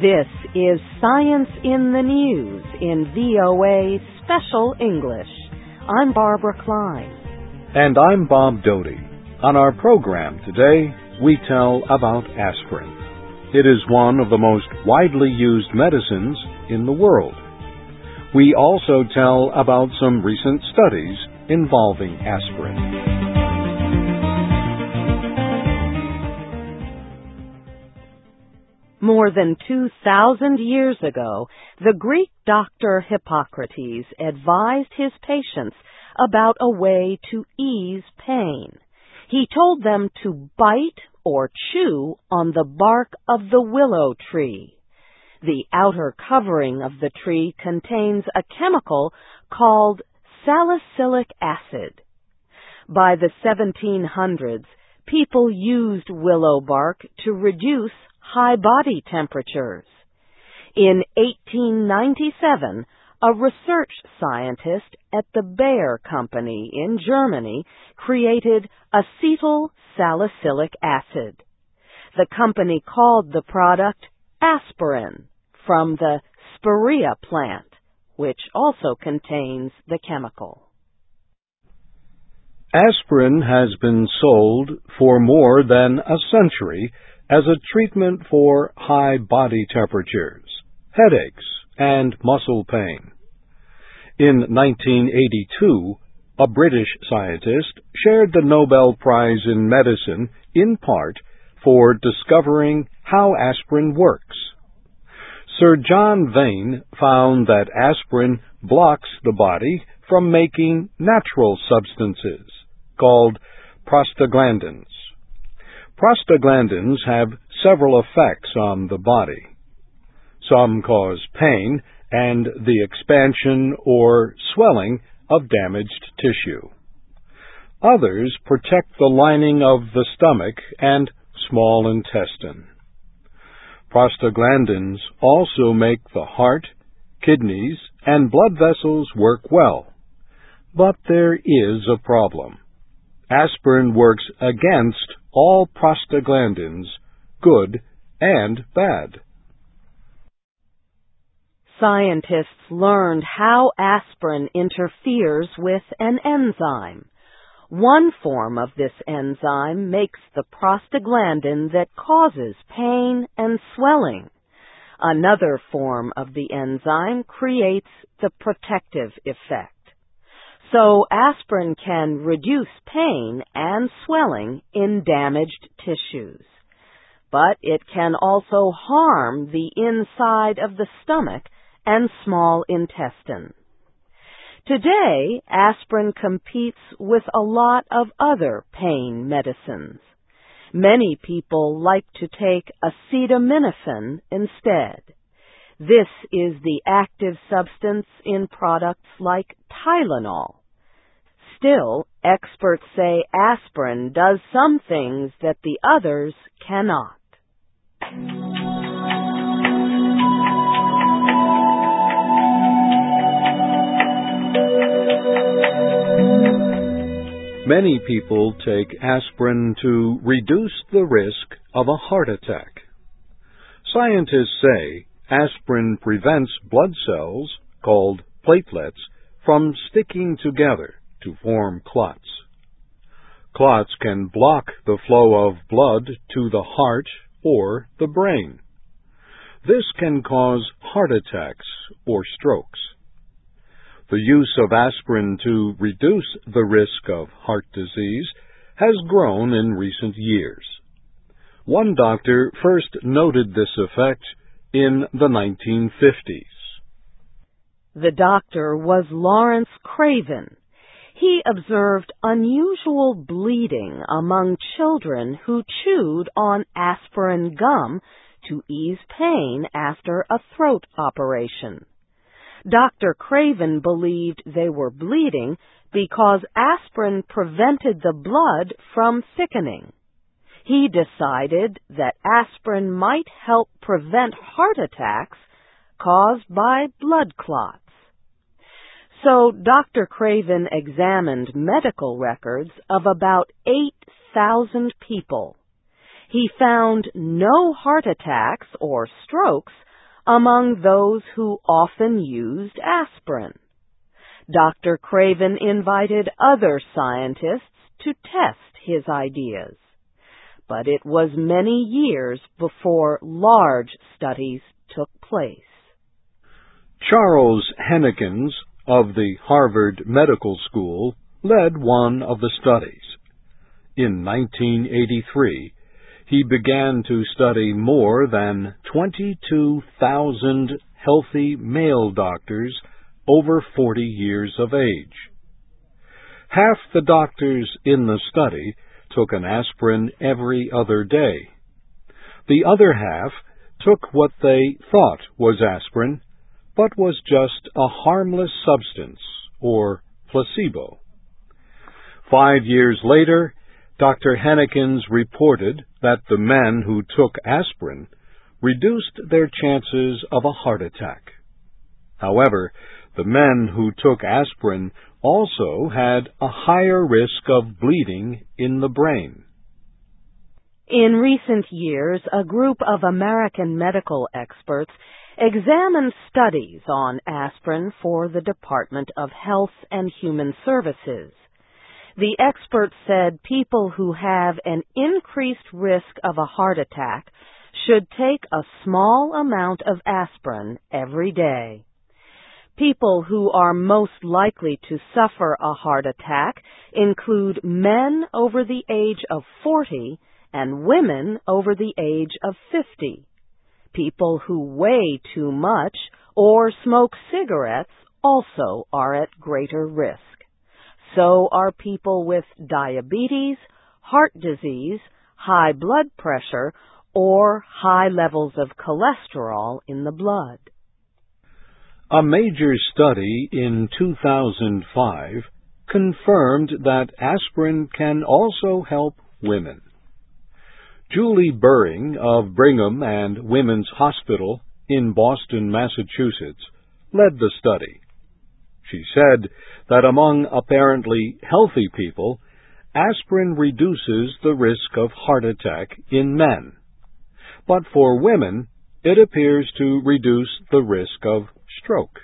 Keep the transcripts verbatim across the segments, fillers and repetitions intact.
This is Science in the News in V O A Special English. I'm Barbara Klein. And I'm Bob Doty. On our program today, we tell about aspirin. It is one of the most widely used medicines in the world. We also tell about some recent studies involving aspirin. More than two thousand years ago, the Greek doctor Hippocrates advised his patients about a way to ease pain. He told them to bite or chew on the bark of the willow tree. The outer covering of the tree contains a chemical called salicylic acid. By the seventeen hundreds, people used willow bark to reduce high body temperatures. In eighteen ninety-seven, a research scientist at the Bayer Company in Germany created acetyl salicylic acid. The company called the product aspirin, from the spirea plant, which also contains the chemical. Aspirin has been sold for more than a century as a treatment for high body temperatures, headaches, and muscle pain. In nineteen eighty-two, a British scientist shared the Nobel Prize in Medicine in part for discovering how aspirin works. Sir John Vane found that aspirin blocks the body from making natural substances called prostaglandins. Prostaglandins have several effects on the body. Some cause pain and the expansion or swelling of damaged tissue. Others protect the lining of the stomach and small intestine. Prostaglandins also make the heart, kidneys, and blood vessels work well. But there is a problem. Aspirin works against all prostaglandins, good and bad. Scientists learned how aspirin interferes with an enzyme. One form of this enzyme makes the prostaglandin that causes pain and swelling. Another form of the enzyme creates the protective effect. So aspirin can reduce pain and swelling in damaged tissues. But it can also harm the inside of the stomach and small intestine. Today, aspirin competes with a lot of other pain medicines. Many people like to take acetaminophen instead. This is the active substance in products like Tylenol. Still, experts say aspirin does some things that the others cannot. Many people take aspirin to reduce the risk of a heart attack. Scientists say aspirin prevents blood cells, called platelets, from sticking together to form clots. Clots can block the flow of blood to the heart or the brain. This can cause heart attacks or strokes. The use of aspirin to reduce the risk of heart disease has grown in recent years. One doctor first noted this effect in the nineteen fifties. The doctor was Lawrence Craven. He observed unusual bleeding among children who chewed on aspirin gum to ease pain after a throat operation. Doctor Craven believed they were bleeding because aspirin prevented the blood from thickening. He decided that aspirin might help prevent heart attacks caused by blood clots. So Doctor Craven examined medical records of about eight thousand people. He found no heart attacks or strokes among those who often used aspirin. Doctor Craven invited other scientists to test his ideas, but it was many years before large studies took place. Charles Hennekins of the Harvard Medical School led one of the studies. In nineteen eighty-three, he began to study more than twenty-two thousand healthy male doctors over forty years of age. Half the doctors in the study took an aspirin every other day. The other half took what they thought was aspirin, but was just a harmless substance, or placebo. Five years later, Doctor Hennekins reported that the men who took aspirin reduced their chances of a heart attack. However, the men who took aspirin also had a higher risk of bleeding in the brain. In recent years, a group of American medical experts examined studies on aspirin for the Department of Health and Human Services. The experts said people who have an increased risk of a heart attack should take a small amount of aspirin every day. People who are most likely to suffer a heart attack include men over the age of forty and women over the age of fifty. People who weigh too much or smoke cigarettes also are at greater risk. So are people with diabetes, heart disease, high blood pressure, or high levels of cholesterol in the blood. A major study in two thousand five confirmed that aspirin can also help women. Julie Buring of Brigham and Women's Hospital in Boston, Massachusetts, led the study. She said that among apparently healthy people, aspirin reduces the risk of heart attack in men. But for women, it appears to reduce the risk of stroke.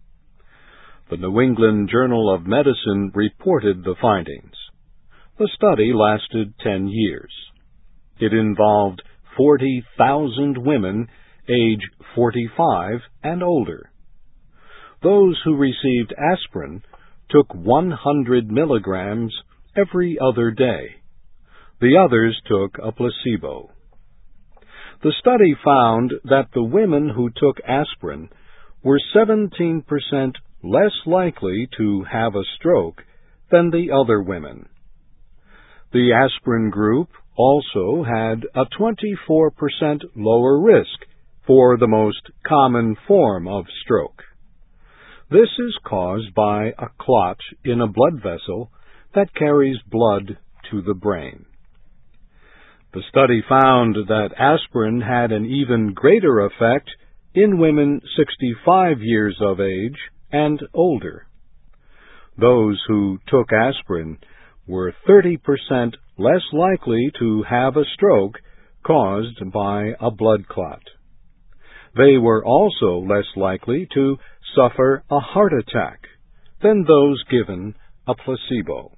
The New England Journal of Medicine reported the findings. The study lasted ten years. It involved forty thousand women age forty-five and older. Those who received aspirin took one hundred milligrams every other day. The others took a placebo. The study found that the women who took aspirin were seventeen percent less likely to have a stroke than the other women. The aspirin group also had a twenty-four percent lower risk for the most common form of stroke. This is caused by a clot in a blood vessel that carries blood to the brain. The study found that aspirin had an even greater effect in women sixty-five years of age and older. Those who took aspirin were thirty percent less likely to have a stroke caused by a blood clot. They were also less likely to suffer a heart attack than those given a placebo.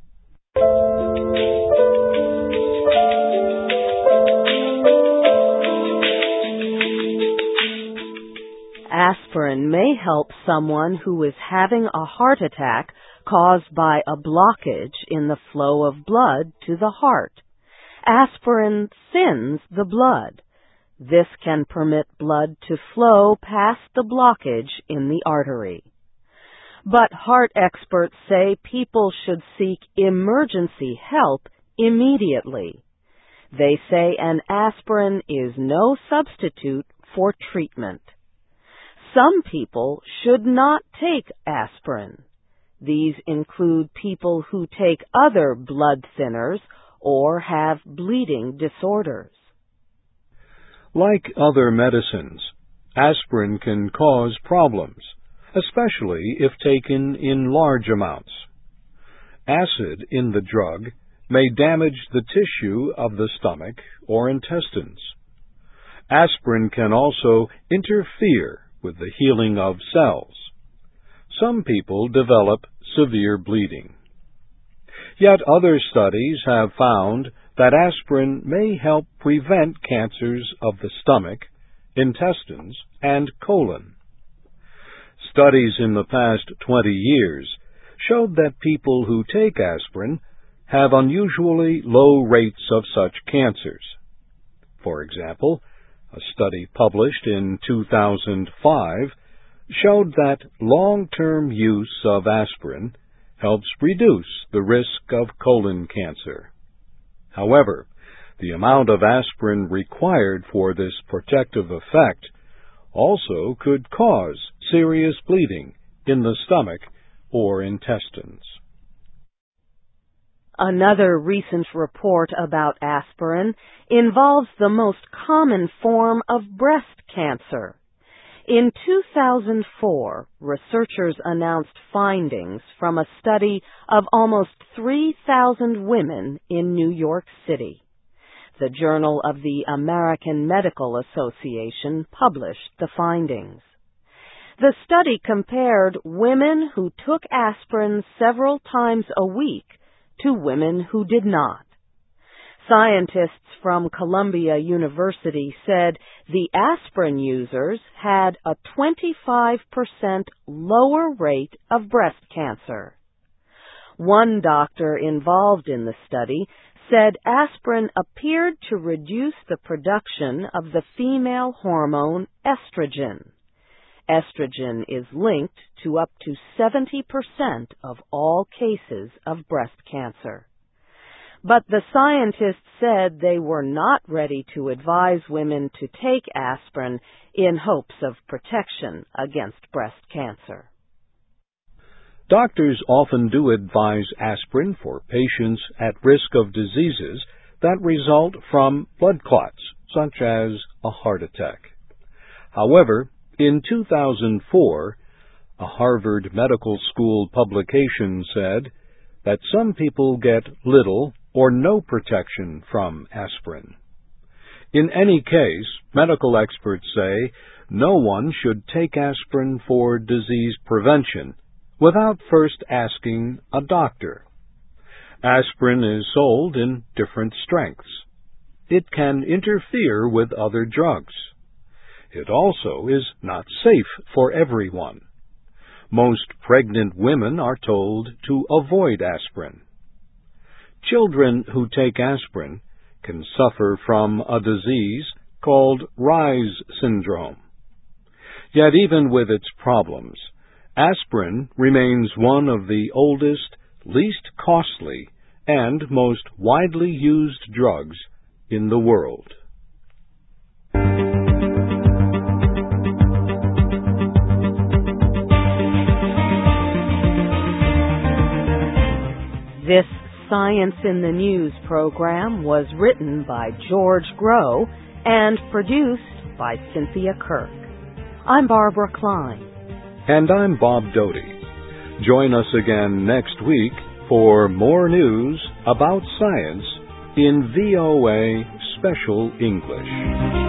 Aspirin may help someone who is having a heart attack caused by a blockage in the flow of blood to the heart. Aspirin thins the blood. This can permit blood to flow past the blockage in the artery. But heart experts say people should seek emergency help immediately. They say an aspirin is no substitute for treatment. Some people should not take aspirin. These include people who take other blood thinners or have bleeding disorders. Like other medicines, aspirin can cause problems, especially if taken in large amounts. Acid in the drug may damage the tissue of the stomach or intestines. Aspirin can also interfere with the healing of cells. Some people develop severe bleeding. Yet other studies have found that aspirin may help prevent cancers of the stomach, intestines, and colon. Studies in the past twenty years showed that people who take aspirin have unusually low rates of such cancers. For example, a study published in two thousand five showed that long-term use of aspirin helps reduce the risk of colon cancer. However, the amount of aspirin required for this protective effect also could cause serious bleeding in the stomach or intestines. Another recent report about aspirin involves the most common form of breast cancer. In two thousand four, researchers announced findings from a study of almost three thousand women in New York City. The Journal of the American Medical Association published the findings. The study compared women who took aspirin several times a week to women who did not. Scientists from Columbia University said the aspirin users had a twenty-five percent lower rate of breast cancer. One doctor involved in the study said aspirin appeared to reduce the production of the female hormone estrogen. Estrogen is linked to up to seventy percent of all cases of breast cancer. But the scientists said they were not ready to advise women to take aspirin in hopes of protection against breast cancer. Doctors often do advise aspirin for patients at risk of diseases that result from blood clots, such as a heart attack. However, in two thousand four, a Harvard Medical School publication said that some people get little or no protection from aspirin. In any case, medical experts say no one should take aspirin for disease prevention without first asking a doctor. Aspirin is sold in different strengths. It can interfere with other drugs. It also is not safe for everyone. Most pregnant women are told to avoid aspirin. Children who take aspirin can suffer from a disease called Reye's syndrome. Yet even with its problems, aspirin remains one of the oldest, least costly, and most widely used drugs in the world. This Science in the News program was written by George Groh and produced by Cynthia Kirk. I'm Barbara Klein. And I'm Bob Doty. Join us again next week for more news about science in V O A Special English.